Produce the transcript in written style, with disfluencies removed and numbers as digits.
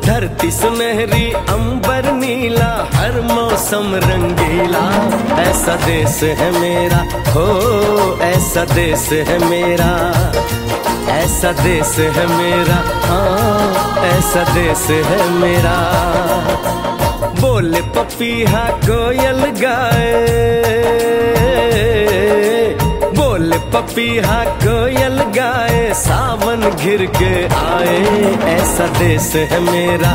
धरती सुनहरी अंबर नीला, हर मौसम रंगीला। ऐसा देश है मेरा, हो ऐसा देश है मेरा, ऐसा देश है मेरा, हाँ ऐसा देश है मेरा। बोले पपीहा कोयल गाए, बोले पपीहा कोयल गाए, सावन घिर के आए। ऐसा देश है मेरा,